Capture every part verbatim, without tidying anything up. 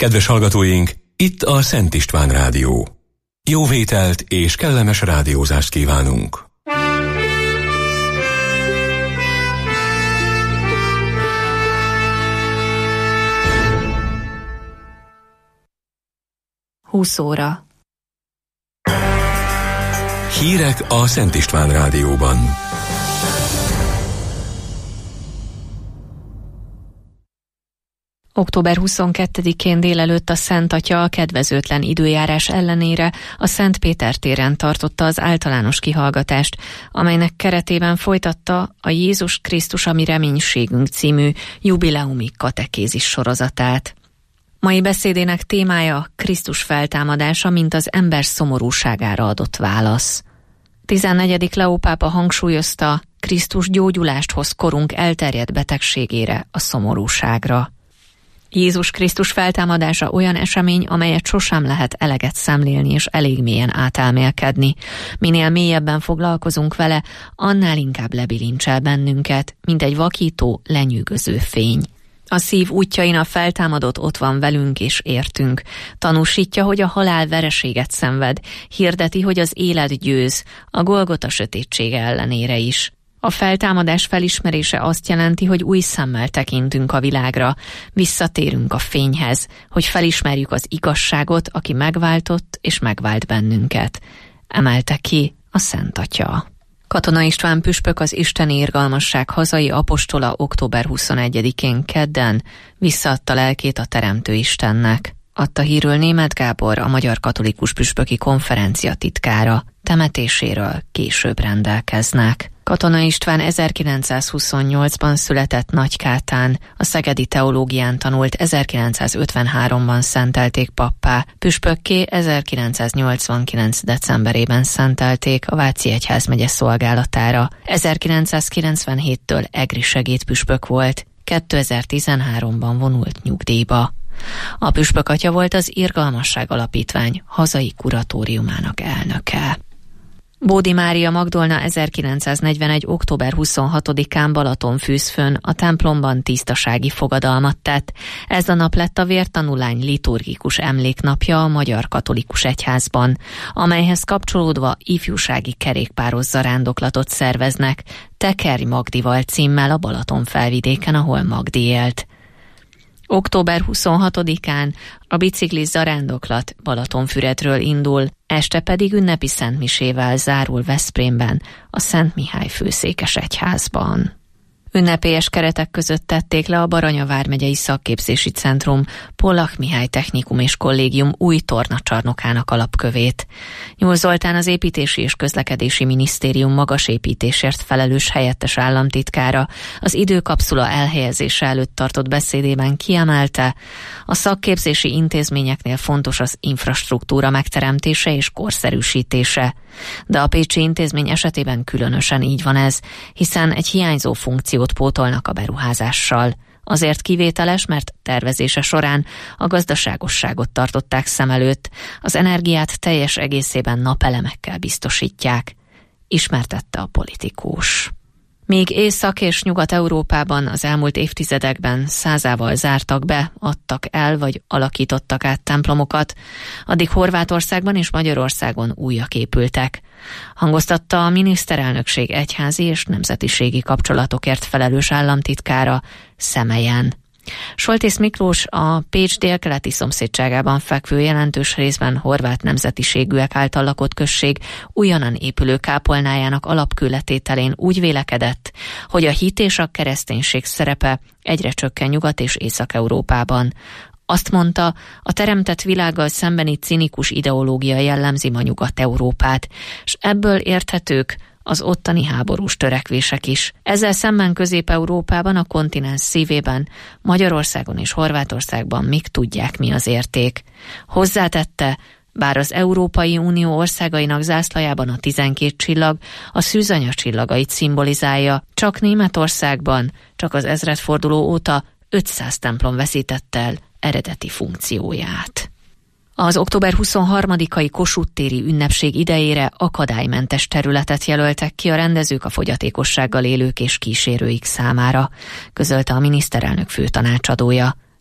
Kedves hallgatóink, itt a Szent István Rádió. Jó vételt és kellemes rádiózást kívánunk! húsz óra. Hírek a Szent István Rádióban. október huszonkettedikén délelőtt a Szent Atya a kedvezőtlen időjárás ellenére a Szent Péter téren tartotta az általános kihallgatást, amelynek keretében folytatta a Jézus Krisztus a mi reménységünk című jubileumi katekézis sorozatát. Mai beszédének témája Krisztus feltámadása, mint az ember szomorúságára adott válasz. tizennegyedik Leó pápa hangsúlyozta, Krisztus gyógyulást hoz korunk elterjedt betegségére, a szomorúságra. Jézus Krisztus feltámadása olyan esemény, amelyet sosem lehet eleget szemlélni és elég mélyen átelmélkedni. Minél mélyebben foglalkozunk vele, annál inkább lebilincsel bennünket, mint egy vakító, lenyűgöző fény. A szív útjain a feltámadott ott van velünk és értünk. Tanúsítja, hogy a halál vereséget szenved, hirdeti, hogy az élet győz, a Golgota sötétsége ellenére is. A feltámadás felismerése azt jelenti, hogy új szemmel tekintünk a világra, visszatérünk a fényhez, hogy felismerjük az igazságot, aki megváltott és megvált bennünket. Emelte ki a Szent Atya. Katona István püspök, az isteni irgalmasság hazai apostola október huszonegyedikén kedden visszaadta lelkét a Teremtő Istennek. Adta hírül Németh Gábor, a Magyar Katolikus Püspöki Konferencia titkára. Temetéséről később rendelkeznek. Katona István ezerkilencszázhuszonnyolcban született Nagykátán, a szegedi teológián tanult, ezerkilencszázötvenháromban szentelték pappá, püspökké ezerkilencszáznyolcvankilenc decemberében szentelték a Váci egyházmegye szolgálatára. ezerkilencszázkilencvenhéttől egri segédpüspök volt, kétezer-tizenháromban vonult nyugdíjba. A püspök atya volt az Irgalmasság Alapítvány hazai kuratóriumának elnöke. Bódi Mária Magdolna ezerkilencszáznegyvenegy október huszonhatodikán Balatonfűzfön a templomban tisztasági fogadalmat tett. Ez a nap lett a vértanulány liturgikus emléknapja a Magyar Katolikus Egyházban, amelyhez kapcsolódva ifjúsági kerékpáros zarándoklatot szerveznek, Tekerj Magdival címmel a Balaton felvidéken, ahol Magdi élt. október huszonhatodikán a biciklis zarándoklat Balatonfüredről indul, este pedig ünnepi szentmisével zárul Veszprémben, a Szent Mihály főszékes egyházban. Ünnepélyes keretek között tették le a Baranya vármegyei szakképzési centrum Pollak Mihály Technikum és Kollégium új tornacsarnokának alapkövét. Nyúl Zoltán, az Építési és Közlekedési Minisztérium magasépítésért felelős helyettes államtitkára az időkapszula elhelyezése előtt tartott beszédében kiemelte, a szakképzési intézményeknél fontos az infrastruktúra megteremtése és korszerűsítése. De a pécsi intézmény esetében különösen így van ez, hiszen egy hiányzó funkciót pótolnak a beruházással. Azért kivételes, mert tervezése során a gazdaságosságot tartották szem előtt, az energiát teljes egészében napelemekkel biztosítják, ismertette a politikus. Míg Észak- és Nyugat-Európában az elmúlt évtizedekben százával zártak be, adtak el vagy alakítottak át templomokat, addig Horvátországban és Magyarországon újak épültek. Hangoztatta a miniszterelnökség egyházi és nemzetiségi kapcsolatokért felelős államtitkára Szemelyen. Soltész Miklós, a Pécs délkeleti szomszédságában fekvő, jelentős részben horvát nemzetiségűek által lakott község újonnan épülő kápolnájának alapkőletételén úgy vélekedett, hogy a hit és a kereszténység szerepe egyre csökken Nyugat- és Észak-Európában. Azt mondta, a teremtett világgal szembeni cinikus ideológia jellemzi ma Nyugat-Európát, és ebből érthetők az ottani háborús törekvések is. Ezzel szemben Közép-Európában, a kontinens szívében, Magyarországon és Horvátországban még tudják, mi az érték. Hozzátette, bár az Európai Unió országainak zászlajában a tizenkét csillag a szűzanya csillagait szimbolizálja, csak Németországban, csak az ezredforduló óta ötszáz templom veszítette el eredeti funkcióját. Az október huszonharmadikai Kossuth téri ünnepség idejére akadálymentes területet jelöltek ki a rendezők a fogyatékossággal élők és kísérőik számára, közölte a miniszterelnök főtanácsadója.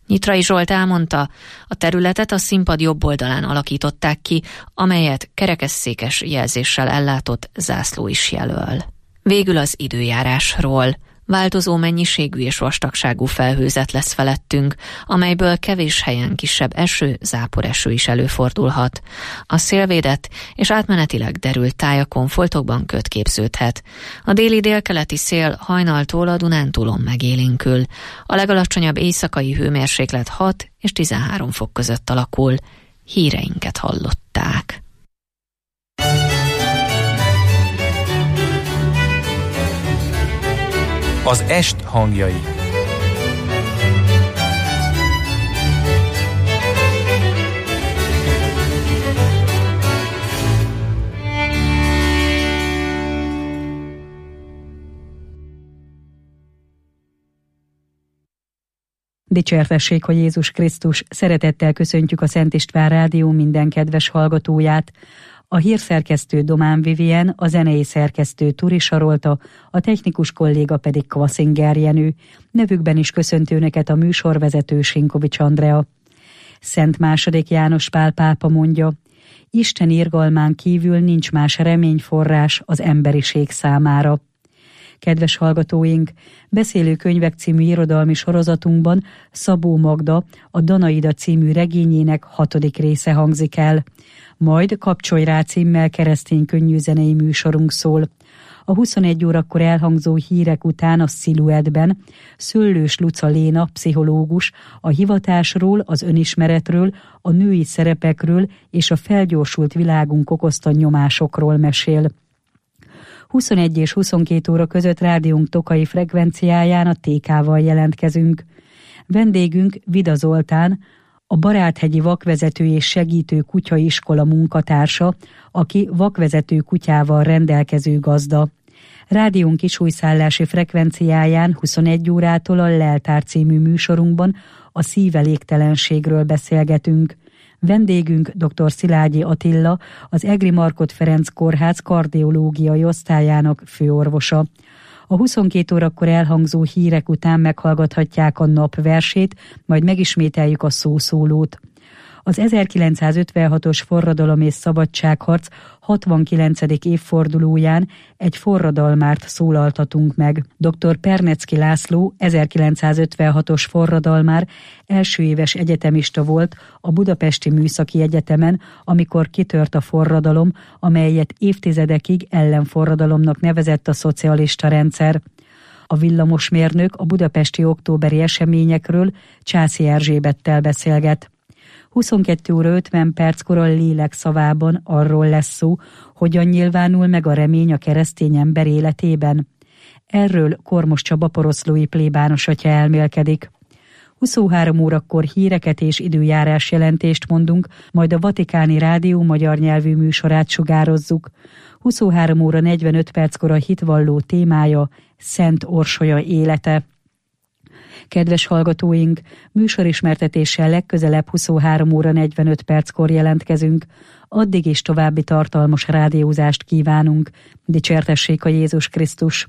Nyitrai Zsolt elmondta, a területet a színpad jobb oldalán alakították ki, amelyet kerekesszékes jelzéssel ellátott zászló is jelöl. Végül az időjárásról. Változó mennyiségű és vastagságú felhőzet lesz felettünk, amelyből kevés helyen kisebb eső, záporeső is előfordulhat. A szélvédett és átmenetileg derült tájakon foltokban köt képződhet. A déli délkeleti szél hajnaltól a Dunántúlon megélénkül. A legalacsonyabb éjszakai hőmérséklet hat és tizenhárom fok között alakul. Híreinket hallották. Az est hangjai. Dicsértessék a Jézus Krisztus, szeretettel köszöntjük a Szent István Rádió minden kedves hallgatóját. A hírszerkesztő Domán Vivien, a zenei szerkesztő Turi Sarolta, a technikus kolléga pedig Kvaszinger Jenő. Nevükben is köszöntő Önöket a műsorvezető Sinkovics Andrea. Szent második János Pál pápa mondja, Isten irgalmán kívül nincs más reményforrás az emberiség számára. Kedves hallgatóink, Beszélő könyvek című irodalmi sorozatunkban Szabó Magda, a Danaida című regényének hatodik része hangzik el. Majd Kapcsolj rá címmel keresztény könnyűzenei műsorunk szól. A huszonegy órakor elhangzó hírek után a Sziluettben Szöllős Luca Léna, pszichológus, a hivatásról, az önismeretről, a női szerepekről és a felgyorsult világunk okozta nyomásokról mesél. huszonegy és huszonkét óra között rádiónk tokai frekvenciáján a té ká-val jelentkezünk. Vendégünk Vida Zoltán, a Baráthegyi Vakvezető és Segítő Kutyaiskola munkatársa, aki vakvezető kutyával rendelkező gazda. Rádiónk kisújszállási frekvenciáján huszonegy órától a Leltár című műsorunkban a szívelégtelenségről beszélgetünk. Vendégünk dr. Szilágyi Attila, az Egri Markhot Ferenc Kórház kardiológiai osztályának főorvosa. A huszonkét órakor elhangzó hírek után meghallgathatják a nap versét, majd megismételjük a szószólót. Az ezerkilencszázötvenhatos forradalom és szabadságharc hatvankilencedik évfordulóján egy forradalmárt szólaltatunk meg. dr. Pernecki László ezerkilencszázötvenhatos forradalmár első éves egyetemista volt a Budapesti Műszaki Egyetemen, amikor kitört a forradalom, amelyet évtizedekig ellenforradalomnak nevezett a szocialista rendszer. A villamosmérnök a budapesti októberi eseményekről Császi Erzsébettel beszélget. huszonkettő óra ötven perckor a lélek szavában arról lesz szó, hogyan nyilvánul meg a remény a keresztény ember életében. Erről Kormos Csaba poroszlói plébános atya elmélkedik. huszonhárom órakor híreket és időjárás jelentést mondunk, majd a Vatikáni Rádió magyar nyelvű műsorát sugározzuk. huszonhárom óra negyvenöt perckor a hitvalló témája Szent Orsolya élete. Kedves hallgatóink, műsorismertetéssel legközelebb huszonhárom óra negyvenöt perckor jelentkezünk. Addig is további tartalmas rádiózást kívánunk. Dicsértessék a Jézus Krisztus!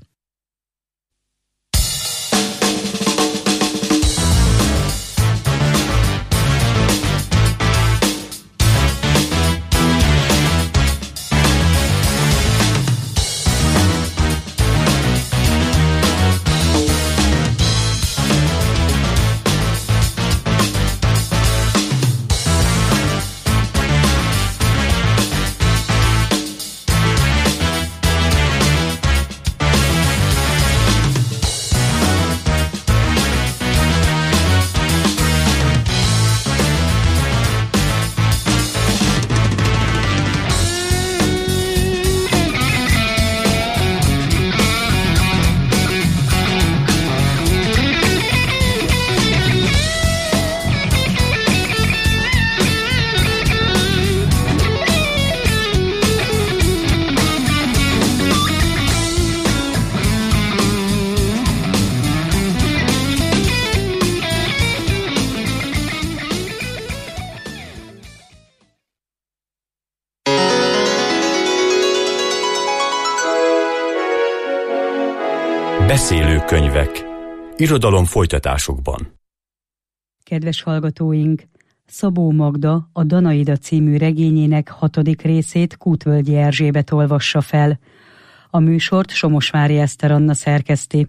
Beszélő könyvek. Irodalom folytatásokban. Kedves hallgatóink, Szabó Magda a Danaida című regényének hatodik részét Kútvölgyi Erzsébet olvassa fel. A műsort Somosvári Eszter Anna szerkeszti.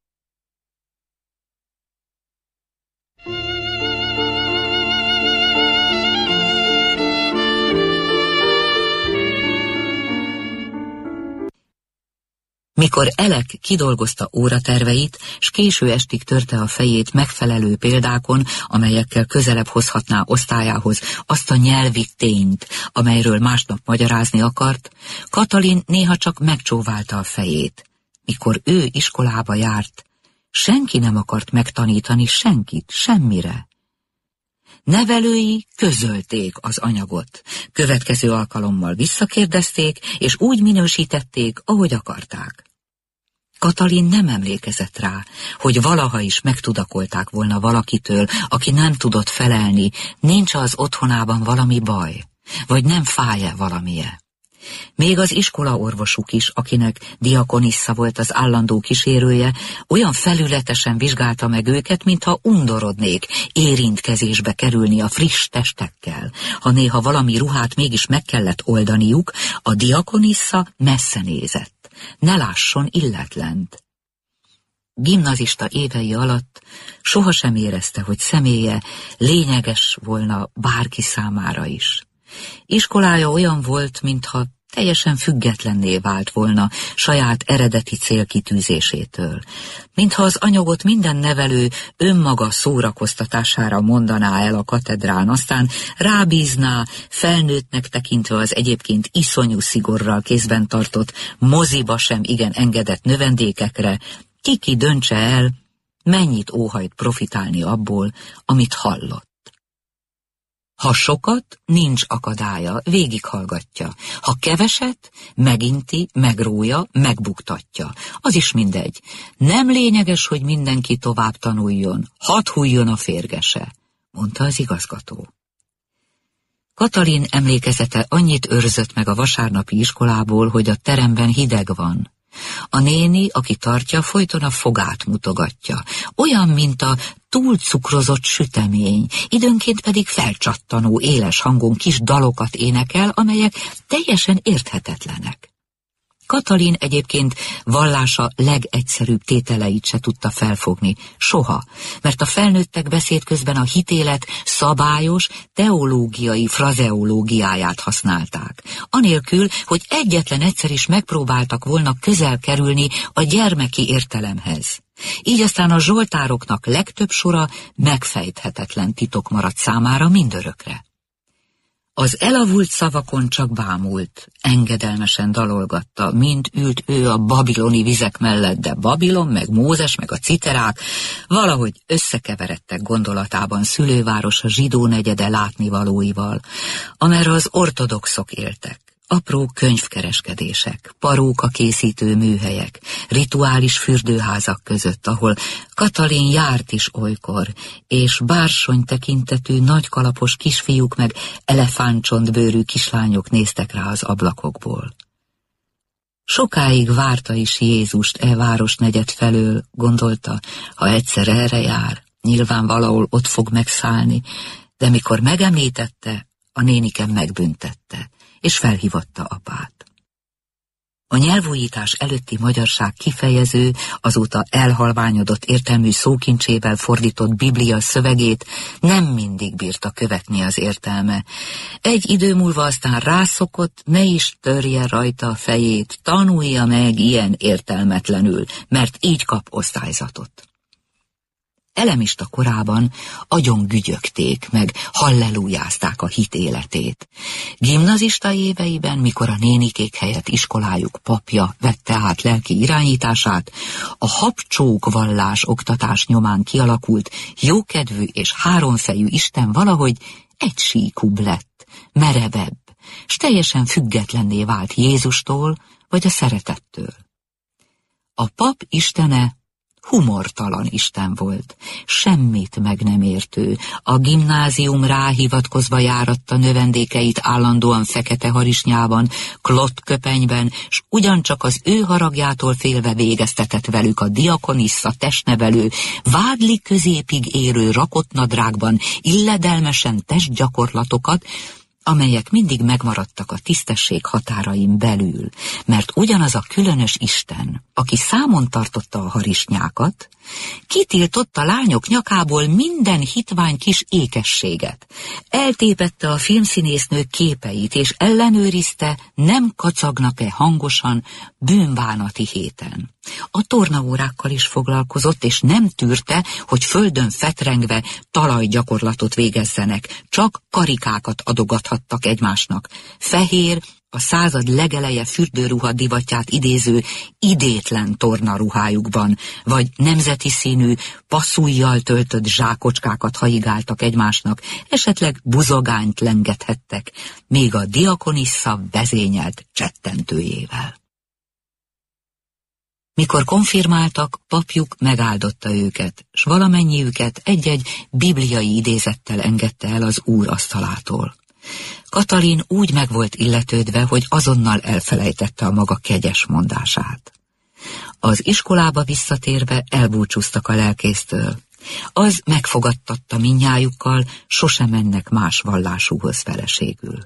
Mikor Elek kidolgozta óraterveit, s késő estig törte a fejét megfelelő példákon, amelyekkel közelebb hozhatná osztályához azt a nyelvi tényt, amelyről másnap magyarázni akart, Katalin néha csak megcsóválta a fejét. Mikor ő iskolába járt, senki nem akart megtanítani senkit, semmire. Nevelői közölték az anyagot, következő alkalommal visszakérdezték, és úgy minősítették, ahogy akarták. Katalin nem emlékezett rá, hogy valaha is megtudakolták volna valakitől, aki nem tudott felelni, nincs az otthonában valami baj, vagy nem fáj-e valamije. Még az iskolaorvosuk is, akinek diakonissza volt az állandó kísérője, olyan felületesen vizsgálta meg őket, mintha undorodnék érintkezésbe kerülni a friss testekkel. Ha néha valami ruhát mégis meg kellett oldaniuk, a diakonissza messze nézett. Ne lásson illetlent. Gimnazista évei alatt sohasem érezte, hogy személye lényeges volna bárki számára is. Iskolája olyan volt, mintha teljesen függetlenné vált volna saját eredeti célkitűzésétől. Mintha az anyagot minden nevelő önmaga szórakoztatására mondaná el a katedrán, aztán rábízná felnőttnek tekintve az egyébként iszonyú szigorral kézben tartott, moziba sem igen engedett növendékekre, ki-ki döntse el, mennyit óhajt profitálni abból, amit hallott. Ha sokat, nincs akadálya, végighallgatja. Ha keveset, meginti, megrója, megbuktatja. Az is mindegy. Nem lényeges, hogy mindenki tovább tanuljon. Hadd hújjon a férgese, mondta az igazgató. Katalin emlékezete annyit őrzött meg a vasárnapi iskolából, hogy a teremben hideg van. A néni, aki tartja, folyton a fogát mutogatja. Olyan, mint a túlcukrozott sütemény, időnként pedig felcsattanó éles hangon kis dalokat énekel, amelyek teljesen érthetetlenek. Katalin egyébként vallása legegyszerűbb tételeit se tudta felfogni, soha, mert a felnőttek beszéd közben a hitélet szabályos, teológiai frazeológiáját használták, anélkül, hogy egyetlen egyszer is megpróbáltak volna közel kerülni a gyermeki értelemhez. Így aztán a zsoltároknak legtöbb sora megfejthetetlen titok maradt számára mindörökre. Az elavult szavakon csak bámult, engedelmesen dalolgatta, mint ült ő a babiloni vizek mellett, de Babilon, meg Mózes, meg a citerák valahogy összekeveredtek gondolatában szülővárosa zsidó negyede látnivalóival, amerre az ortodoxok éltek. Apró könyvkereskedések, paróka készítő műhelyek, rituális fürdőházak között, ahol Katalin járt is olykor, és bársony tekintetű nagykalapos kisfiúk meg elefántcsontbőrű kislányok néztek rá az ablakokból. Sokáig várta is Jézust e városnegyed felől, gondolta, ha egyszer erre jár, nyilván valahol ott fog megszállni, de mikor megemlítette, a néniken megbüntette, és felhívatta apát. A nyelvújítás előtti magyarság kifejező, azóta elhalványodott értelmű szókincsével fordított Biblia szövegét nem mindig bírta követni az értelme. Egy idő múlva aztán rászokott, ne is törje rajta a fejét, tanulja meg ilyen értelmetlenül, mert így kap osztályzatot. Elemista korában agyon gügyögték, meg hallelujázták a hit életét. Gimnazista éveiben, mikor a nénikék helyett iskolájuk papja vette át lelki irányítását, a habcsók vallás oktatás nyomán kialakult jókedvű és háromfejű Isten valahogy egysíkúbb lett, merevebb, s teljesen függetlenné vált Jézustól vagy a szeretettől. A pap istene humortalan Isten volt, semmit meg nem értő, a gimnázium ráhivatkozva járatta növendékeit állandóan fekete harisnyában, klott köpenyben, s ugyancsak az ő haragjától félve végeztetett velük a diakonissza testnevelő, vádli középig érő rakott nadrágban illedelmesen testgyakorlatokat, amelyek mindig megmaradtak a tisztesség határain belül, mert ugyanaz a különös Isten, aki számon tartotta a harisnyákat, kitiltott a lányok nyakából minden hitvány kis ékességet, eltépette a filmszínésznők képeit, és ellenőrizte, nem kacagnak-e hangosan bűnbánati héten. A tornaórákkal is foglalkozott, és nem tűrte, hogy földön fetrengve talajgyakorlatot végezzenek, csak karikákat adogathattak egymásnak. Fehér, a század legeleje fürdőruha divatját idéző idétlen tornaruhájukban, vagy nemzeti színű, passzujjal töltött zsákocskákat haigáltak egymásnak, esetleg buzogányt lengethettek, még a diakonissza vezényelt csettentőjével. Mikor konfirmáltak, papjuk megáldotta őket, s valamennyiüket egy-egy bibliai idézettel engedte el az Úr asztalától. Katalin úgy meg volt illetődve, hogy azonnal elfelejtette a maga kegyes mondását. Az iskolába visszatérve elbúcsúztak a lelkésztől. Az megfogadtatta mindnyájukkal, sosem mennek más vallásúhoz feleségül.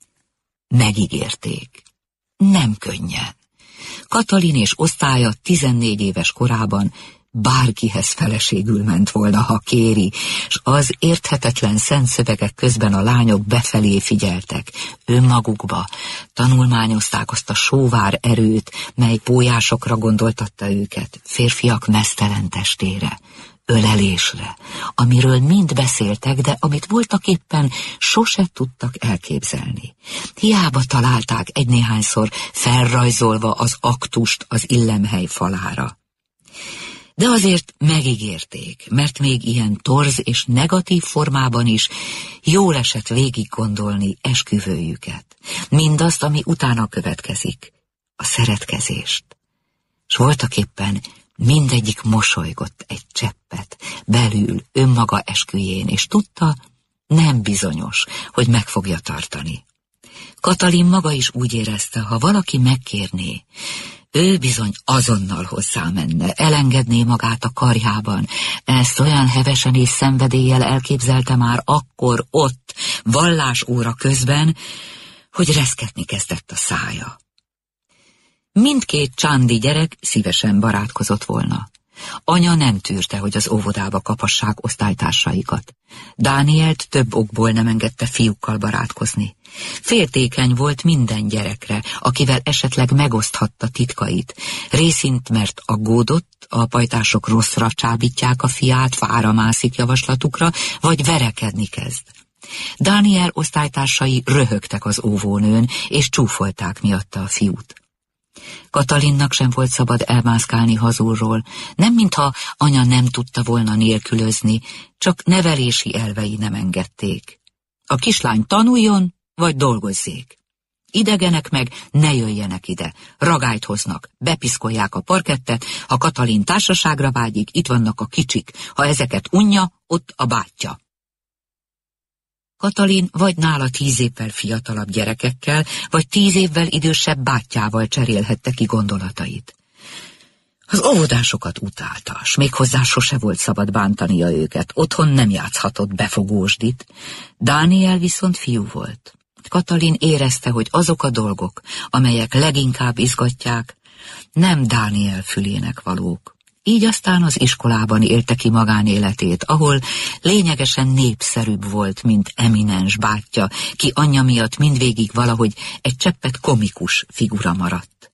Megígérték. Nem könnyen. Katalin és osztálya tizennégy éves korában bárkihez feleségül ment volna, ha kéri, s az érthetetlen szent szövegek közben a lányok befelé figyeltek, önmagukba, tanulmányozták azt a sóvár erőt, mely pólyásokra gondoltatta őket, férfiak meztelen testére, ölelésre, amiről mind beszéltek, de amit voltaképpen sose tudtak elképzelni. Hiába találták egy-néhányszor felrajzolva az aktust az illemhely falára. De azért megígérték, mert még ilyen torz és negatív formában is jól esett végig gondolni esküvőjüket. Mindazt, ami utána következik, a szeretkezést. S voltaképpen mindegyik mosolygott egy cseppet belül önmaga esküjén, és tudta, nem bizonyos, hogy meg fogja tartani. Katalin maga is úgy érezte, ha valaki megkérné, ő bizony azonnal hozzá menne, elengedné magát a karjában. Ezt olyan hevesen és szenvedéllyel elképzelte már akkor, ott, vallásóra közben, hogy reszketni kezdett a szája. Mindkét csándi gyerek szívesen barátkozott volna. Anya nem tűrte, hogy az óvodába kapassák osztálytársaikat. Dánielt több okból nem engedte fiúkkal barátkozni. Féltékeny volt minden gyerekre, akivel esetleg megoszthatta titkait. Részint, mert aggódott, a pajtások rosszra csábítják a fiát, fára mászik javaslatukra, vagy verekedni kezd. Dániel osztálytársai röhögtek az óvónőn, és csúfolták miatta a fiút. Katalinnak sem volt szabad elmászkálni hazulról, nem mintha anya nem tudta volna nélkülözni, csak nevelési elvei nem engedték. A kislány tanuljon, vagy dolgozzék. Idegenek meg ne jöjjenek ide, ragályt hoznak, bepiszkolják a parkettet, ha Katalin társaságra vágyik, itt vannak a kicsik, ha ezeket unja, ott a bátyja. Katalin vagy nála tíz évvel fiatalabb gyerekekkel, vagy tíz évvel idősebb bátyjával cserélhette ki gondolatait. Az óvodásokat utálta, s méghozzá sose volt szabad bántania őket, otthon nem játszhatott befogósdit. Dániel viszont fiú volt. Katalin érezte, hogy azok a dolgok, amelyek leginkább izgatják, nem Dániel fülének valók. Így aztán az iskolában élte ki magánéletét, ahol lényegesen népszerűbb volt, mint eminens bátyja, ki anyja miatt mindvégig valahogy egy cseppet komikus figura maradt.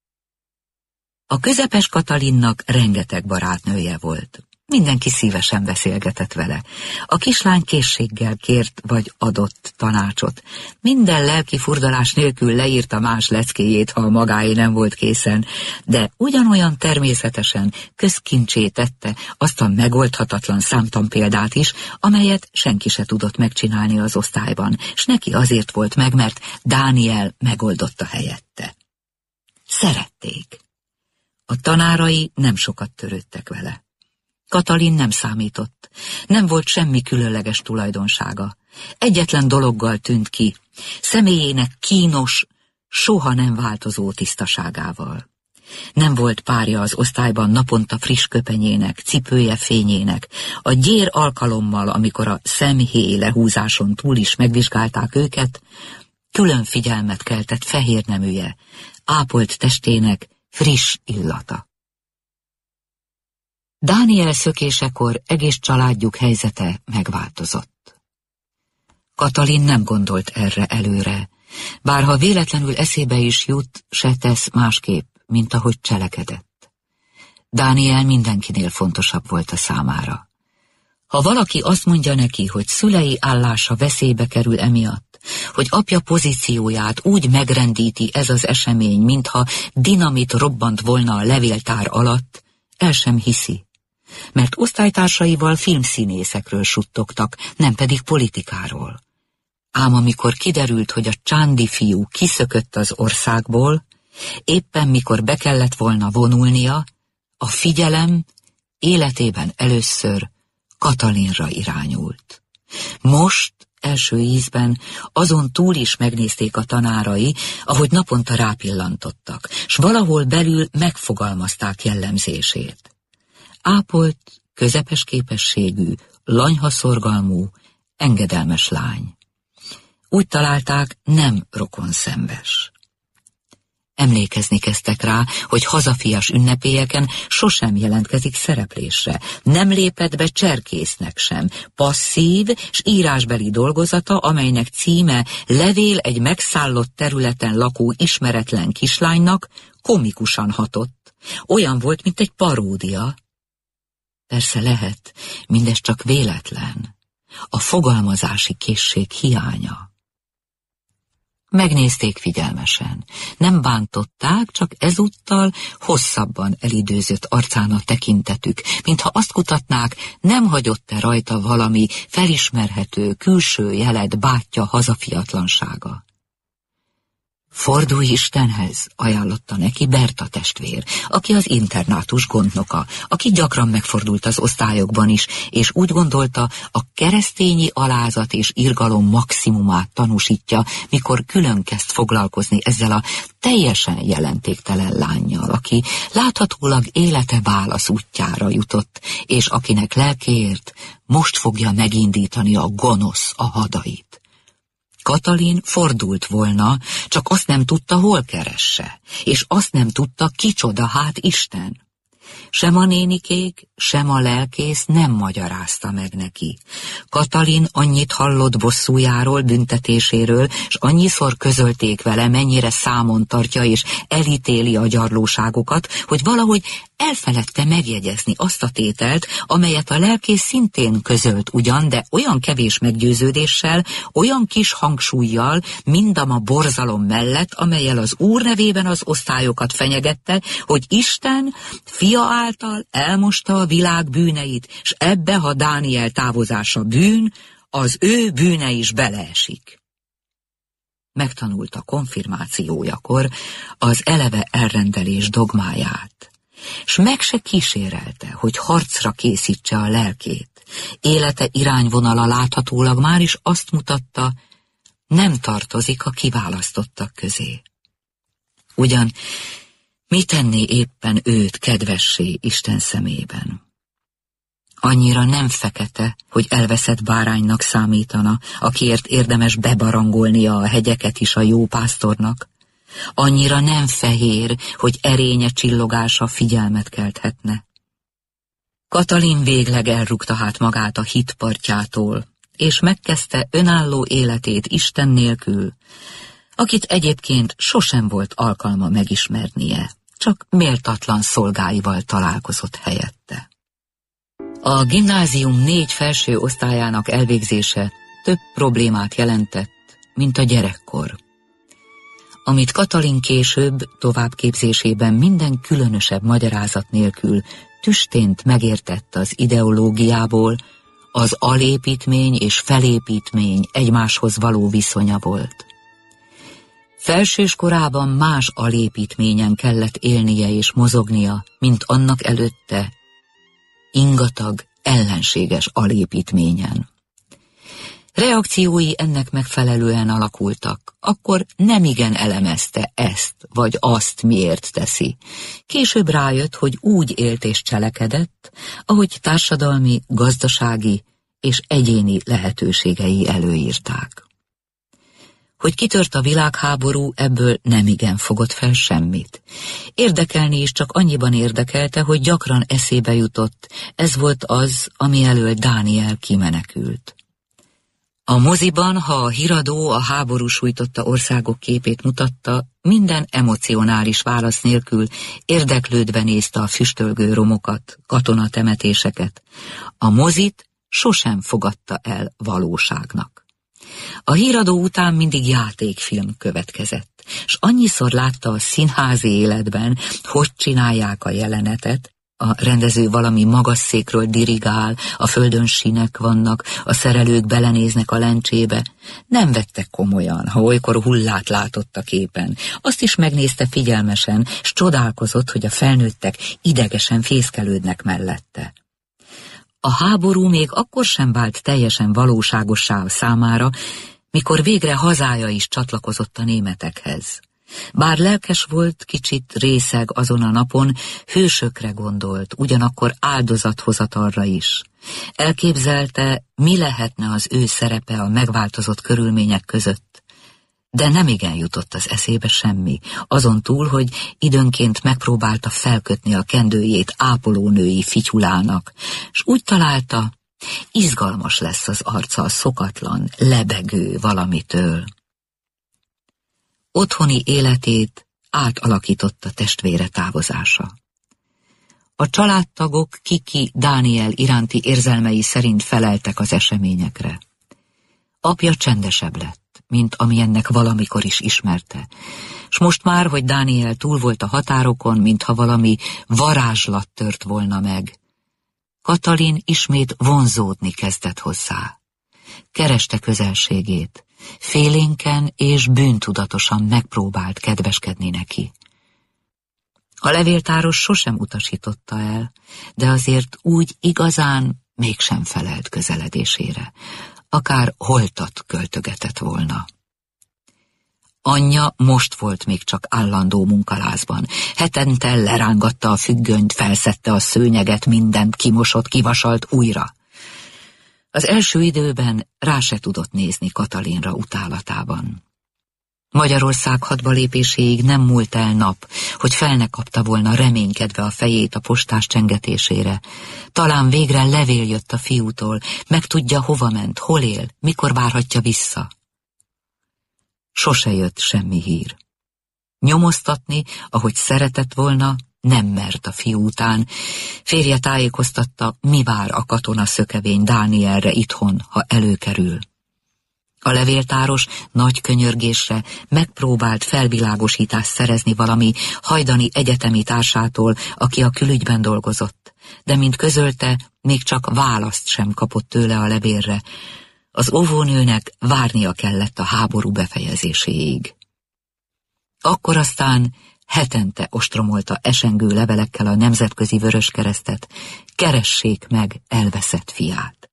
A közepes Katalinnak rengeteg barátnője volt. Mindenki szívesen beszélgetett vele. A kislány készséggel kért vagy adott tanácsot. Minden lelki furdalás nélkül leírta más leckéjét, ha a magáé nem volt készen, de ugyanolyan természetesen közkincsé tette azt a megoldhatatlan számtan példát is, amelyet senki se tudott megcsinálni az osztályban, s neki azért volt meg, mert Dániel megoldotta helyette. Szerették. A tanárai nem sokat törődtek vele. Katalin nem számított, nem volt semmi különleges tulajdonsága. Egyetlen dologgal tűnt ki, személyének kínos, soha nem változó tisztaságával. Nem volt párja az osztályban naponta friss köpenyének, cipője fényének. A gyér alkalommal, amikor a szemhéj lehúzáson túl is megvizsgálták őket, külön figyelmet keltett fehér neműje, ápolt testének friss illata. Dániel szökésekor egész családjuk helyzete megváltozott. Katalin nem gondolt erre előre, bár ha véletlenül eszébe is jut, se tesz másképp, mint ahogy cselekedett. Dániel mindenkinél fontosabb volt a számára. Ha valaki azt mondja neki, hogy szülei állása veszélybe kerül emiatt, hogy apja pozícióját úgy megrendíti ez az esemény, mintha dinamit robbant volna a levéltár alatt, el sem hiszi, mert osztálytársaival filmszínészekről suttogtak, nem pedig politikáról. Ám amikor kiderült, hogy a csándi fiú kiszökött az országból, éppen mikor be kellett volna vonulnia, a figyelem életében először Katalinra irányult. Most, első ízben, azon túl is megnézték a tanárai, ahogy naponta rápillantottak, s valahol belül megfogalmazták jellemzését. Ápolt, közepes képességű, lanyhaszorgalmú, engedelmes lány. Úgy találták, nem rokonszenves. Emlékezni kezdtek rá, hogy hazafias ünnepélyeken sosem jelentkezik szereplésre, nem lépett be cserkésznek sem. Passzív s írásbeli dolgozata, amelynek címe Levél egy megszállott területen lakó ismeretlen kislánynak, komikusan hatott. Olyan volt, mint egy paródia. Persze lehet, mindez csak véletlen, a fogalmazási készség hiánya. Megnézték figyelmesen. Nem bántották, csak ezúttal hosszabban elidőzött arcán a tekintetük, mintha azt kutatnák, nem hagyott-e rajta valami felismerhető külső jelet bátyja hazafiatlansága. Fordulj Istenhez, ajánlotta neki Berta testvér, aki az internátus gondnoka, aki gyakran megfordult az osztályokban is, és úgy gondolta, a keresztényi alázat és irgalom maximumát tanúsítja, mikor külön kezd foglalkozni ezzel a teljesen jelentéktelen lánnyal, aki láthatólag élete válasz útjára jutott, és akinek lelkéért most fogja megindítani a gonosz a hadait. Katalin fordult volna, csak azt nem tudta, hol keresse, és azt nem tudta, kicsoda hát Isten. Sem a nénikék, sem a lelkész nem magyarázta meg neki. Katalin annyit hallott bosszújáról, büntetéséről, s annyiszor közölték vele, mennyire számon tartja és elítéli a gyarlóságokat, hogy valahogy elfeledte megjegyezni azt a tételt, amelyet a lelkész szintén közölt ugyan, de olyan kevés meggyőződéssel, olyan kis hangsúllyal, mindam a borzalom mellett, amellyel az Úr nevében az osztályokat fenyegette, hogy Isten fia által elmosta a világ bűneit, s ebbe, ha Dániel távozása bűn, az ő bűne is beleesik. Megtanulta konfirmációjakor az eleve elrendelés dogmáját, s meg se kísérelte, hogy harcra készítse a lelkét. Élete irányvonala láthatólag már is azt mutatta, nem tartozik a kiválasztottak közé. Ugyan mi tenné éppen őt kedvessé Isten szemében? Annyira nem fekete, hogy elveszett báránynak számítana, akiért érdemes bebarangolnia a hegyeket is a jó pásztornak. Annyira nem fehér, hogy erénye csillogása figyelmet kelthetne. Katalin végleg elrúgta hát magát a hit partjától, és megkezdte önálló életét Isten nélkül, akit egyébként sosem volt alkalma megismernie, csak méltatlan szolgáival találkozott helyette. A gimnázium négy felső osztályának elvégzése több problémát jelentett, mint a gyerekkor. Amit Katalin később továbbképzésében minden különösebb magyarázat nélkül tüstént megértett az ideológiából, az alépítmény és felépítmény egymáshoz való viszonya volt. Felsős korában más alépítményen kellett élnie és mozognia, mint annak előtte, ingatag, ellenséges alépítményen. Reakciói ennek megfelelően alakultak, akkor nemigen elemezte ezt vagy azt, miért teszi. Később rájött, hogy úgy élt és cselekedett, ahogy társadalmi, gazdasági és egyéni lehetőségei előírták. Hogy kitört a világháború, ebből nemigen fogott fel semmit. Érdekelni is csak annyiban érdekelte, hogy gyakran eszébe jutott, ez volt az, ami elől Dániel kimenekült. A moziban, ha a híradó a háború sújtotta országok képét mutatta, minden emocionális válasz nélkül érdeklődve nézte a füstölgő romokat, katonatemetéseket. A mozit sosem fogadta el valóságnak. A híradó után mindig játékfilm következett, s annyiszor látta a színházi életben, hogy csinálják a jelenetet, a rendező valami magas székről dirigál, a földön sínek vannak, a szerelők belenéznek a lencsébe. Nem vette komolyan, ha olykor hullát látott a képen. Azt is megnézte figyelmesen, s csodálkozott, hogy a felnőttek idegesen fészkelődnek mellette. A háború még akkor sem vált teljesen valóságossá a számára, mikor végre hazája is csatlakozott a németekhez. Bár lelkes volt, kicsit részeg azon a napon, hősökre gondolt, ugyanakkor áldozathozatalra is. Elképzelte, mi lehetne az ő szerepe a megváltozott körülmények között, de nemigen jutott az eszébe semmi, azon túl, hogy időnként megpróbálta felkötni a kendőjét ápolónői fityulának, s úgy találta, izgalmas lesz az arca a szokatlan, lebegő valamitől. Otthoni életét átalakította testvére távozása. A családtagok Kiki Dániel iránti érzelmei szerint feleltek az eseményekre. Apja csendesebb lett, mint amilyennek valamikor is ismerte, s most már, hogy Dániel túl volt a határokon, mintha valami varázslat tört volna meg, Katalin ismét vonzódni kezdett hozzá. Kereste közelségét, félénken és bűntudatosan megpróbált kedveskedni neki. A levéltáros sosem utasította el, de azért úgy igazán mégsem felelt közeledésére, akár holtat költögetett volna. Anyja most volt még csak állandó munkalázban. Hetente lerángatta a függönyt, felszedte a szőnyeget, mindent kimosott, kivasalt újra. Az első időben rá se tudott nézni Katalinra utálatában. Magyarország hadba lépéséig nem múlt el nap, hogy fel ne kapta volna reménykedve a fejét a postás csengetésére. Talán végre levél jött a fiútól, megtudja, hova ment, hol él, mikor várhatja vissza. Sose jött semmi hír. Nyomoztatni, ahogy szeretett volna, nem mert a fiú után. Férje tájékoztatta, mi vár a katona szökevény Dánielre itthon, ha előkerül. A levéltáros nagy könyörgésre megpróbált felvilágosítást szerezni valami hajdani egyetemi társától, aki a külügyben dolgozott, de mint közölte, még csak választ sem kapott tőle a levélre. Az óvónőnek várnia kellett a háború befejezéséig. Akkor aztán hetente ostromolta esengő levelekkel a Nemzetközi Vöröskeresztet, keressék meg elveszett fiát.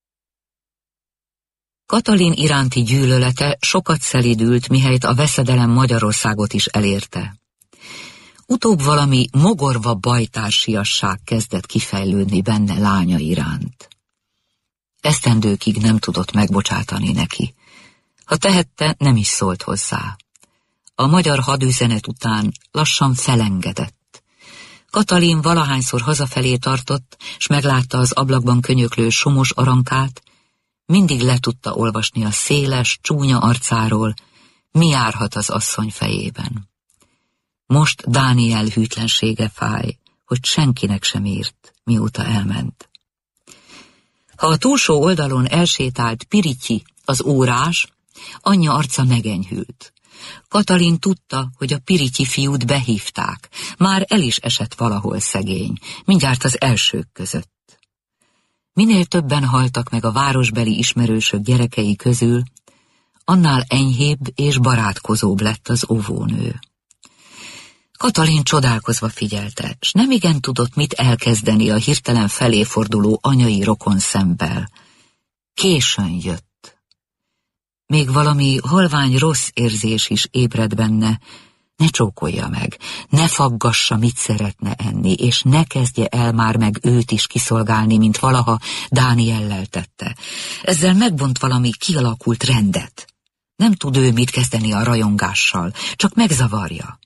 Katalin iránti gyűlölete sokat szelídült, mihelyt a veszedelem Magyarországot is elérte. Utóbb valami mogorva bajtársiasság kezdett kifejlődni benne lánya iránt. Esztendőkig nem tudott megbocsátani neki. Ha tehette, nem is szólt hozzá. A magyar hadüzenet után lassan felengedett. Katalin valahányszor hazafelé tartott, s meglátta az ablakban könyöklő somos arankát, mindig le tudta olvasni a széles, csúnya arcáról, mi járhat az asszony fejében. Most Dániel hűtlensége fáj, hogy senkinek sem írt, mióta elment. Ha a túlsó oldalon elsétált Pirityi, az órás, anyja arca megenyhült. Katalin tudta, hogy a Pirityi fiút behívták, már el is esett valahol szegény, mindjárt az elsők között. Minél többen haltak meg a városbeli ismerősök gyerekei közül, annál enyhébb és barátkozóbb lett az óvónő. Katalin csodálkozva figyelte, s nemigen tudott mit elkezdeni a hirtelen felé forduló anyai rokon szemmel. Későn jött. Még valami halvány rossz érzés is ébred benne. Ne csókolja meg, ne faggassa, mit szeretne enni, és ne kezdje el már meg őt is kiszolgálni, mint valaha Dániellel tette. Ezzel megbont valami kialakult rendet. Nem tud ő mit kezdeni a rajongással, csak megzavarja.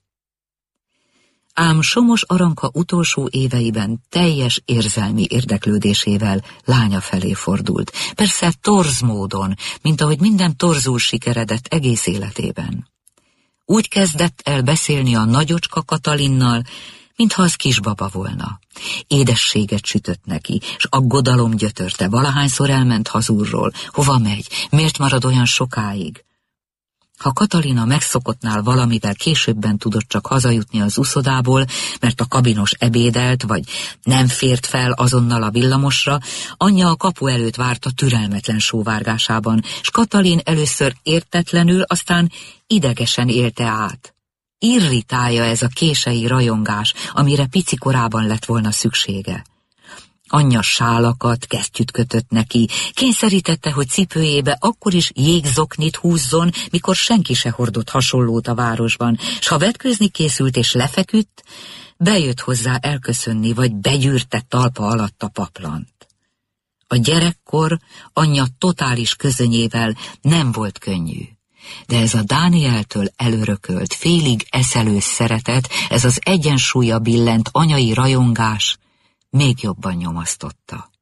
Ám Somos Aranka utolsó éveiben teljes érzelmi érdeklődésével lánya felé fordult. Persze torz módon, mint ahogy minden torzul sikeredett egész életében. Úgy kezdett el beszélni a nagyocska Katalinnal, mintha az kisbaba volna. Édességet sütött neki, s aggodalom gyötörte, valahányszor elment hazúrról. Hova megy? Miért marad olyan sokáig? Ha Katalina megszokottnál valamivel későbben tudott csak hazajutni az uszodából, mert a kabinos ebédelt, vagy nem fért fel azonnal a villamosra, anyja a kapu előtt várta türelmetlen sóvárgásában, s Katalin először értetlenül, aztán idegesen élte át. Irritálja ez a kései rajongás, amire pici korában lett volna szüksége. Anyja sálakat, kesztyűt kötött neki, kényszerítette, hogy cipőjébe akkor is jégzoknit húzzon, mikor senki se hordott hasonlót a városban, s ha vetkőzni készült és lefeküdt, bejött hozzá elköszönni, vagy begyűrte talpa alatt a paplant. A gyerekkor anyja totális közönyével nem volt könnyű. De ez a Dánieltől elörökölt, félig eszelős szeretet, ez az egyensúlya billent anyai rajongás még jobban nyomasztotta.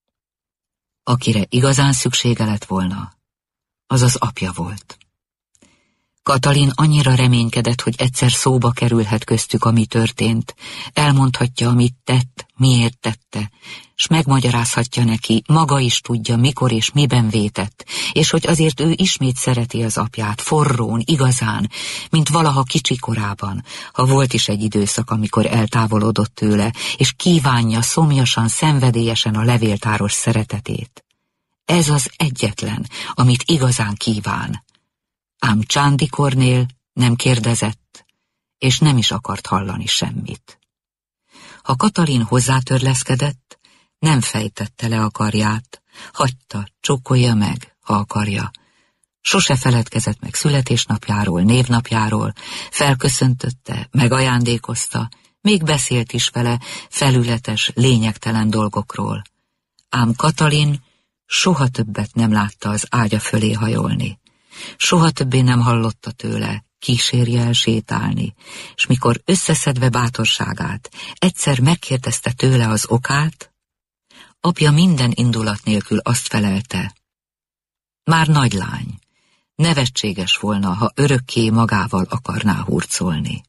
Akire igazán szüksége lett volna, az az apja volt. Katalin annyira reménykedett, hogy egyszer szóba kerülhet köztük, ami történt, elmondhatja, amit tett, miért tette, s megmagyarázhatja neki, maga is tudja, mikor és miben vétett, és hogy azért ő ismét szereti az apját, forrón, igazán, mint valaha kicsi korában, ha volt is egy időszak, amikor eltávolodott tőle, és kívánja szomjasan, szenvedélyesen a levéltáros szeretetét. Ez az egyetlen, amit igazán kíván. Ám Csándikornél nem kérdezett, és nem is akart hallani semmit. Ha Katalin hozzátörleszkedett, nem fejtette le a karját, hagyta, csókolja meg, ha akarja. Sose feledkezett meg születésnapjáról, névnapjáról, felköszöntötte, megajándékozta, még beszélt is vele felületes, lényegtelen dolgokról. Ám Katalin soha többet nem látta az ágya fölé hajolni. Soha többé nem hallotta tőle, kísérje el sétálni, és mikor összeszedve bátorságát egyszer megkérdezte tőle az okát, apja minden indulat nélkül azt felelte: már nagy lány, nevetséges volna, ha örökké magával akarná hurcolni.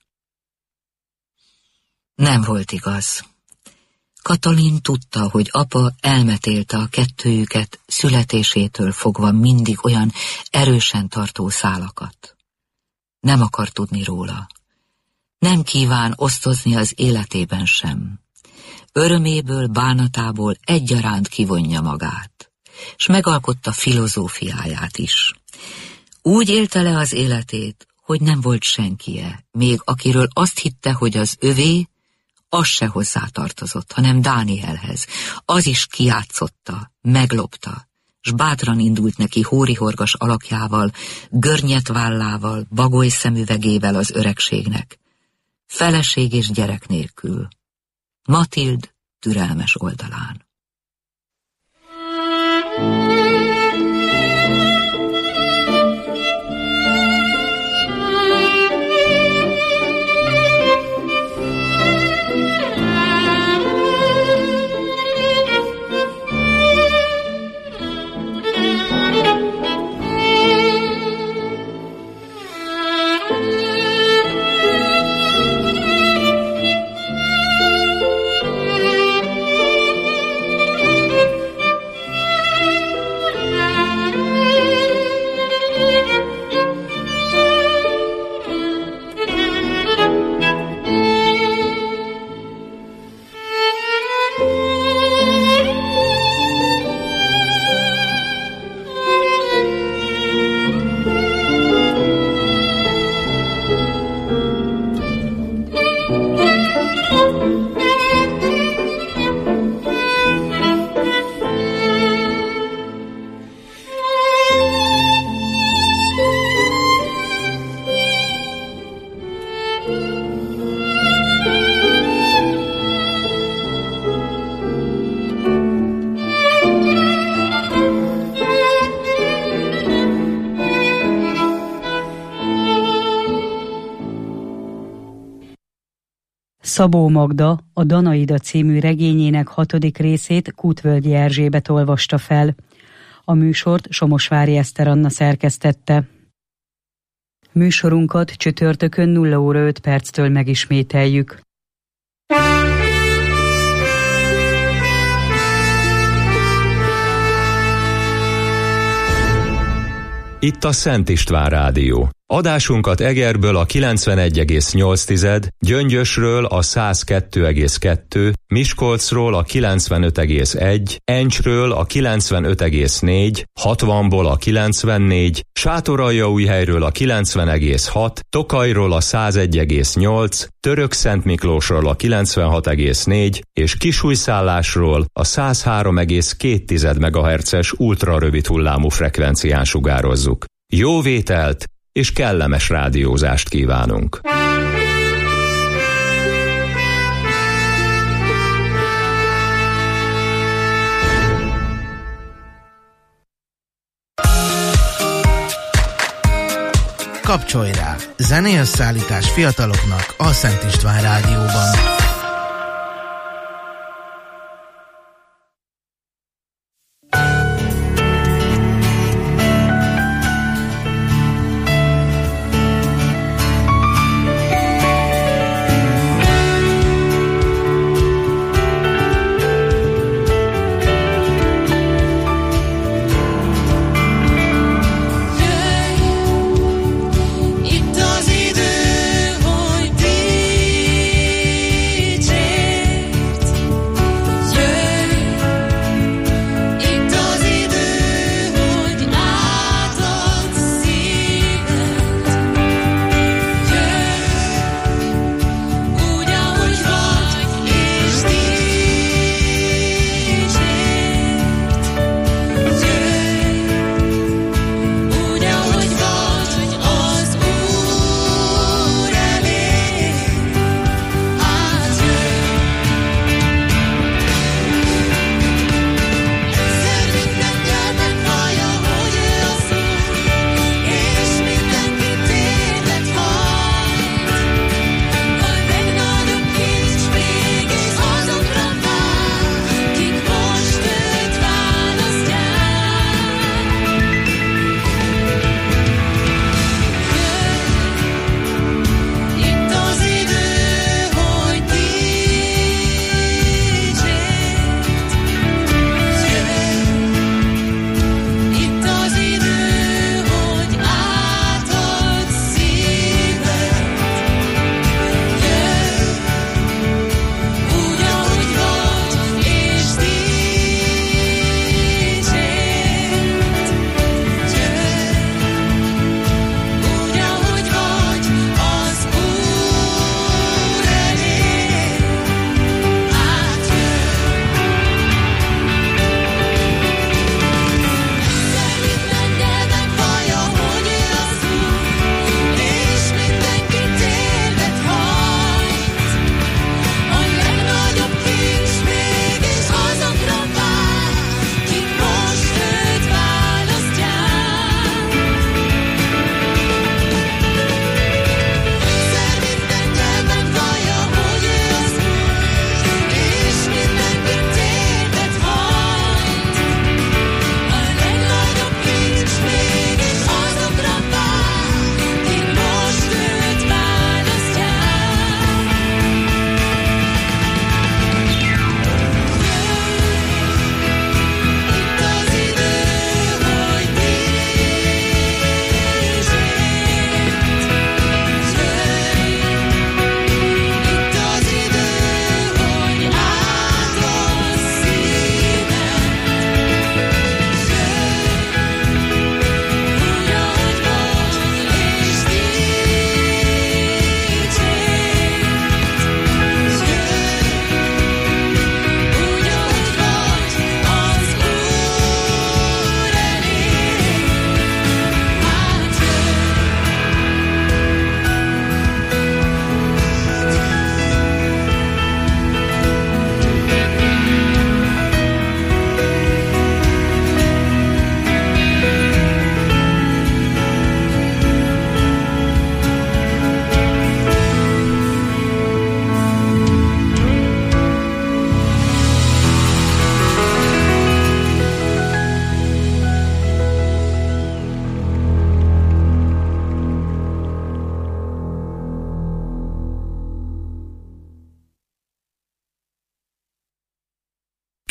Nem volt igaz. Katalin tudta, hogy apa elmetélte a kettőjüket születésétől fogva mindig olyan erősen tartó szálakat. Nem akar tudni róla. Nem kíván osztozni az életében sem. Öröméből, bánatából egyaránt kivonja magát, s megalkotta filozófiáját is. Úgy élte le az életét, hogy nem volt senkie, még akiről azt hitte, hogy az övé, az se hozzátartozott, hanem Dánielhez. Az is kijátszotta, meglopta, s bátran indult neki hórihorgas alakjával, görnyet vállával, bagoly szemüvegével az öregségnek. Feleség és gyerek nélkül. Matild türelmes oldalán. Szabó Magda a Danaida című regényének hatodik részét Kútvölgyi Erzsébet olvasta fel. A műsort Somosvári Eszter Anna szerkesztette. Műsorunkat csütörtökön nulla óra öt perctől megismételjük. Itt a Szent István Rádió. Adásunkat Egerből a kilencvenegy egész nyolc, Gyöngyösről a száz kettő egész kettő, Miskolcról a kilencvenöt egész egy, Encsről a kilencvenöt egész négy, hatvanból a kilencvennégy, Sátoraljaújhelyről a kilencven egész hat, Tokajról a száz egy egész nyolc, Törökszentmiklósról a kilencvenhat egész négy és Kisújszállásról a száz három egész két megahertzes ultrarövid hullámú frekvencián sugározzuk. Jó vételt és kellemes rádiózást kívánunk! Kapcsolj rá! Zenéösszállítás fiataloknak a Szent István Rádióban. Itt az idő, hogy ti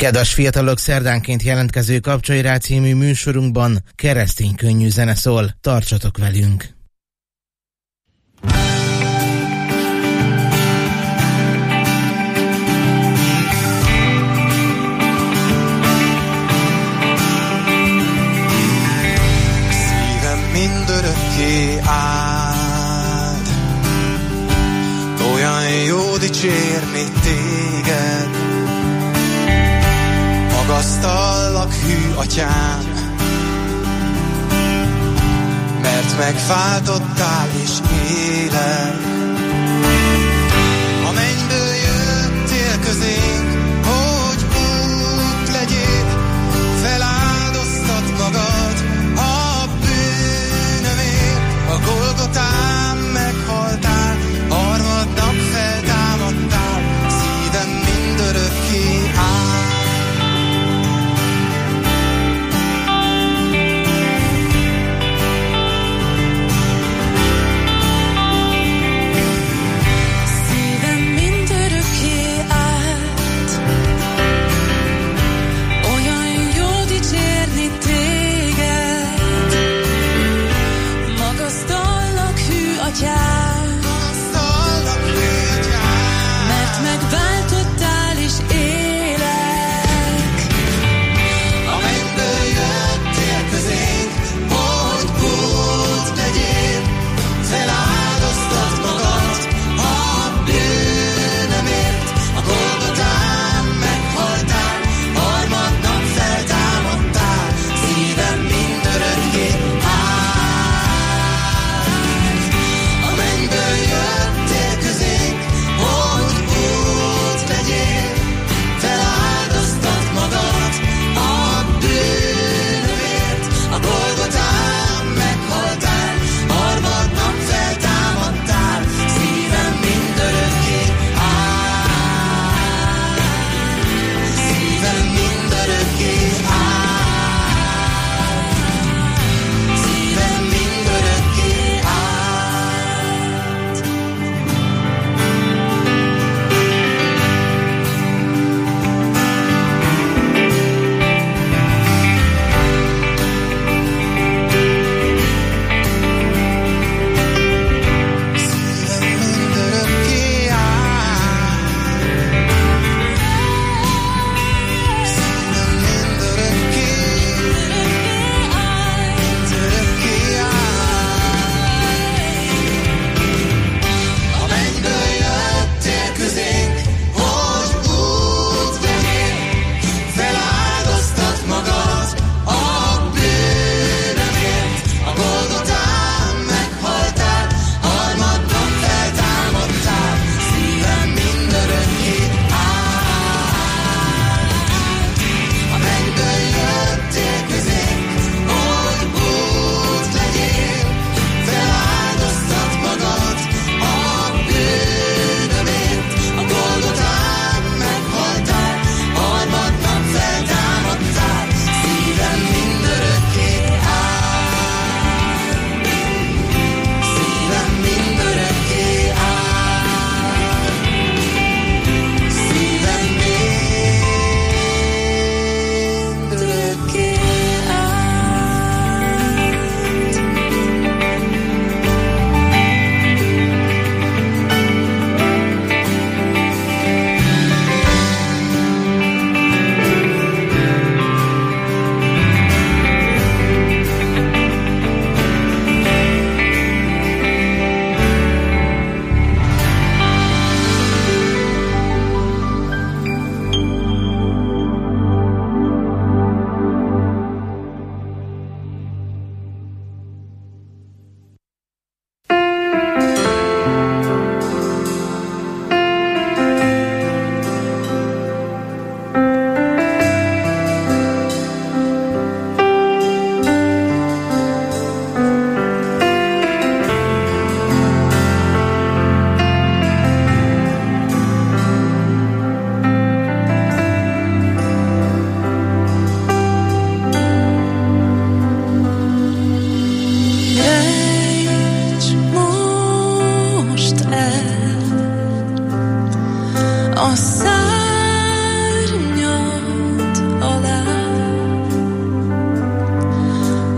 Kedves fiatalok, szerdánként jelentkező Kapcsolj rá című műsorunkban keresztény könnyű zene szól. Tartsatok velünk! Szívem mindörökké áld, olyan jó dicsérni téged. Magasztallak, hű atyám, mert megváltottál és élek. A mennyből jöttél közénk, hogy út legyél, feláldoztad magad a bűnömért. A Golgotán meghaltál, harmadnap feltámadtál, szívem mindörökké áll.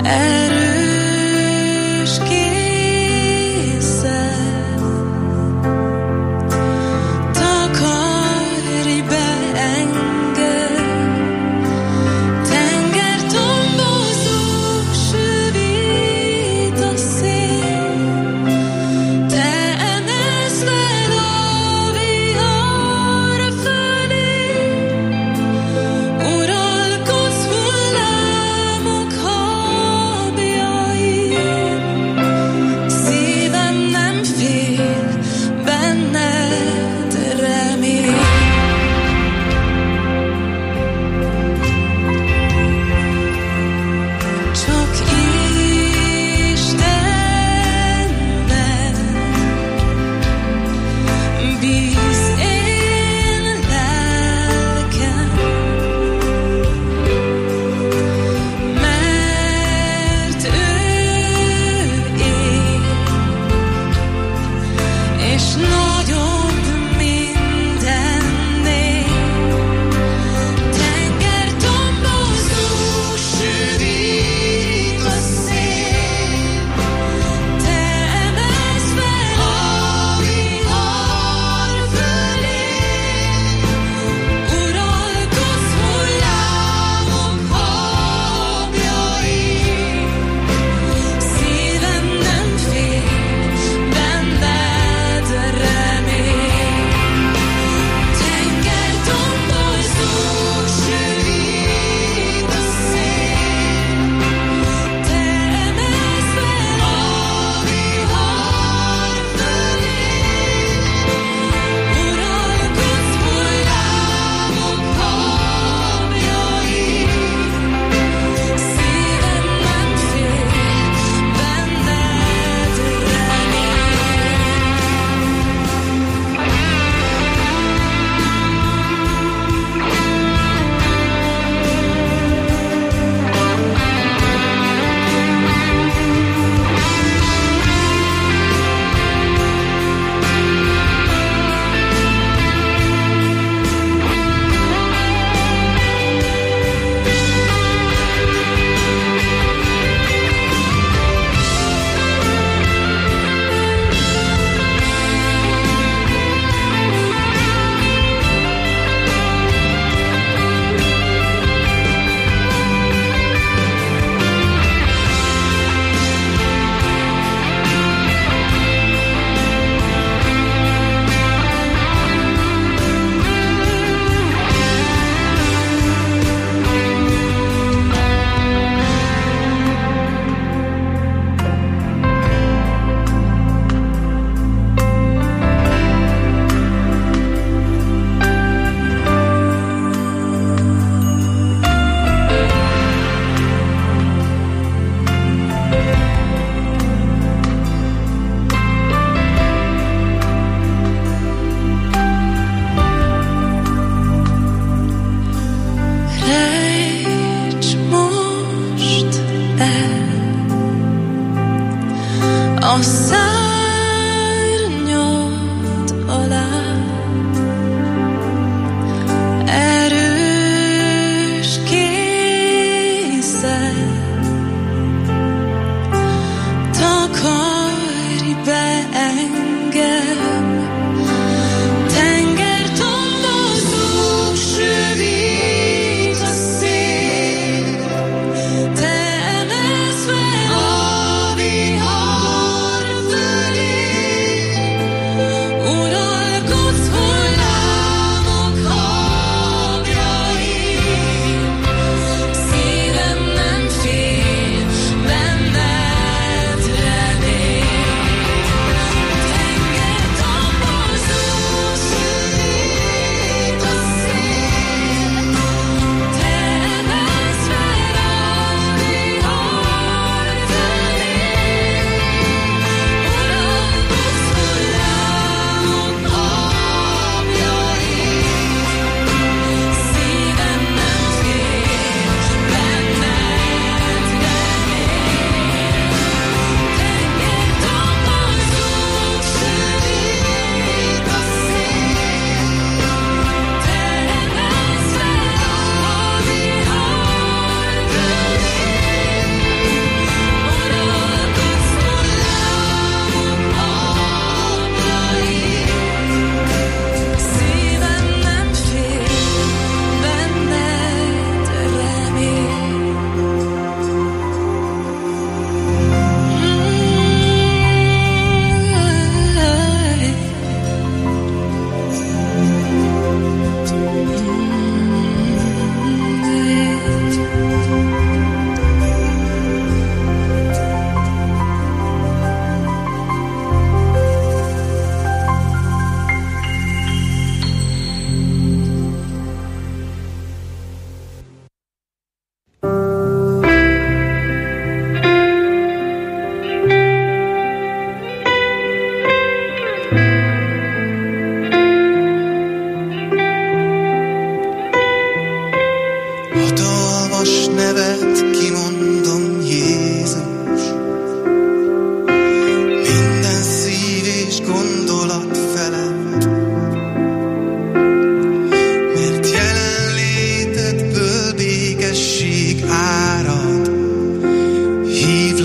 Te emezve a vihar föl.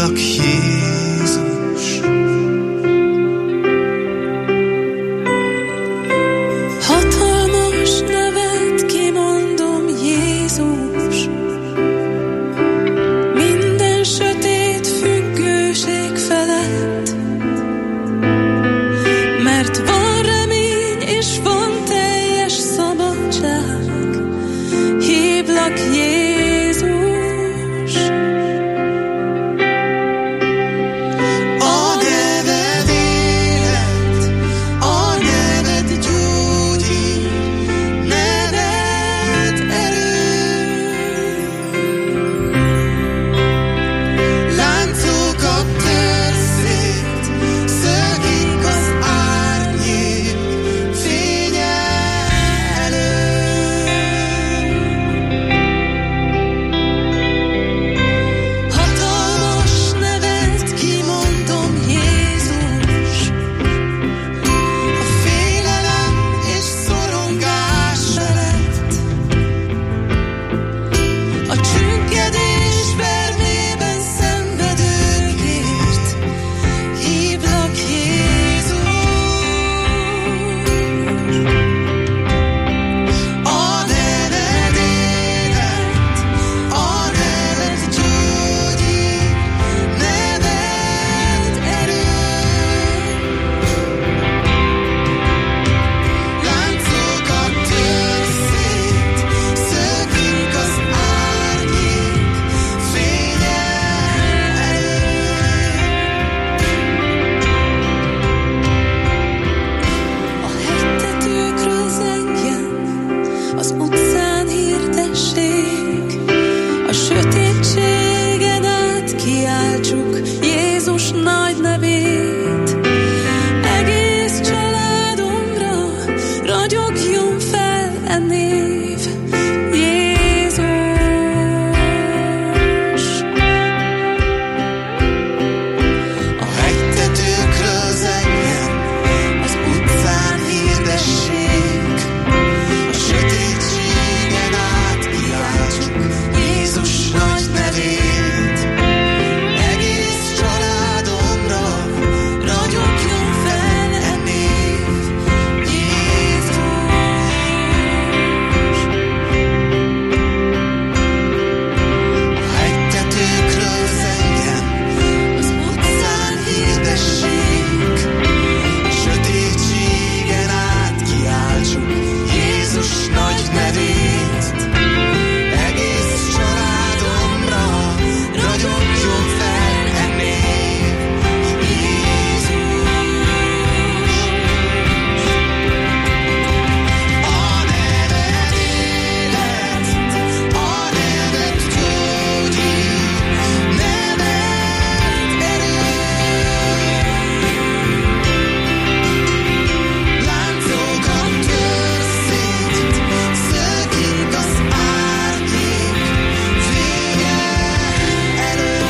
hívlak Jézus. Hatalmas nevet kimondom, Jézus, minden sötét függőség felett, mert van remény és van teljes szabadság, hívlak Jézus. A neved élet, a neved gyógyít, neved erő. Láncokat tör szét, szökik az árnyék fénye elől. Hatalmas nevet kimondom, Jézus, a félelem és szorongás felett, a csüggedés vermében szenvedőkért, hívlak Jézus. A neved élet, a neved gyógyít, neved erő. Láncokat tör szét, szökik az árnyék fénye elől. A hegytetőkről zengjen, az utcán hirdessék, a sötétségen át kiáltsuk Jézus nagy nevét. Egész családomra ragyogjon fel e név, Jézus. A hegytetőkről zengjen, az utcán hirdessék, a sötétségen át kiáltsuk Jézus nagy nevét. Egész családomra ragyogjon fel e név, Jézus. A hegytetőkről zengjen, az utcán hirdessék, a sötétségen át kiáltsuk Jézus nagy nevét. Egész családomra ragyogjon fel e név, Jézus. A neved élet, a neved gyógyít, neved erő. Láncokat tör szét, szökik az árnyék fénye elől.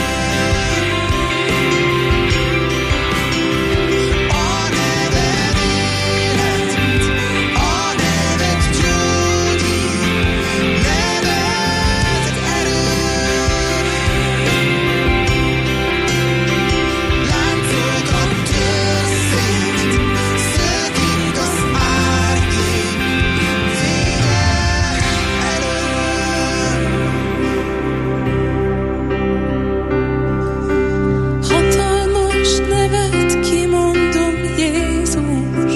A neved élet, a neved gyógyít, neved erő. Láncokat tör szét, szökik az árnyék fénye elől. Hatalmas nevet kimondom, Jézus,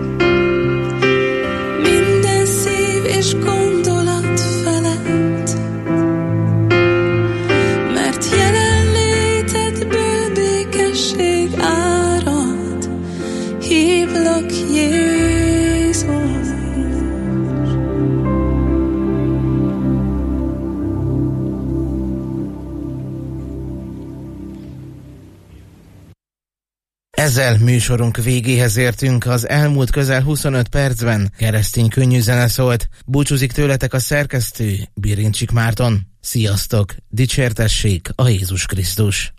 minden szív és gondolat felett, mert jelenlétedből békesség árad, hívlak Jézus. Ezzel műsorunk végéhez értünk, az elmúlt közel huszonöt percben keresztény könnyű zene szólt. Búcsúzik tőletek a szerkesztő, Birincsik Márton. Sziasztok! Dicsértessék a Jézus Krisztus!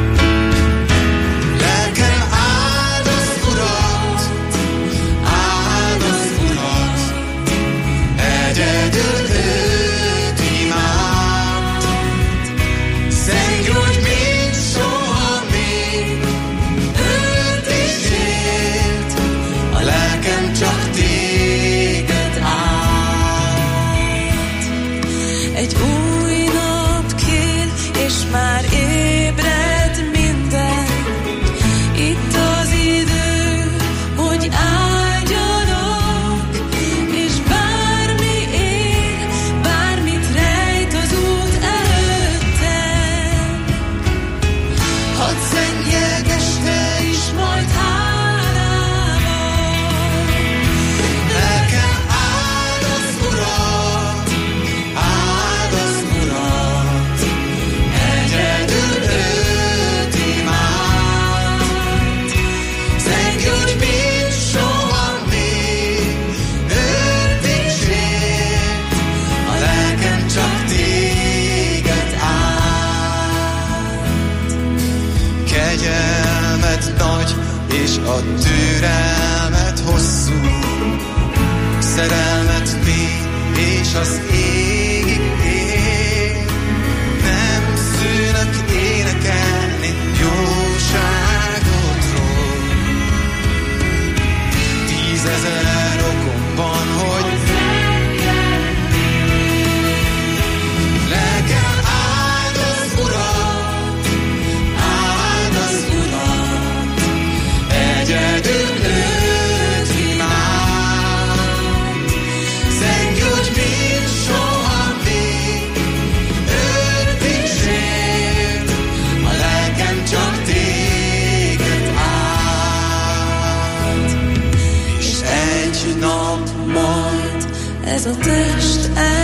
Lelkem áldozz Urat, áldozz ez a test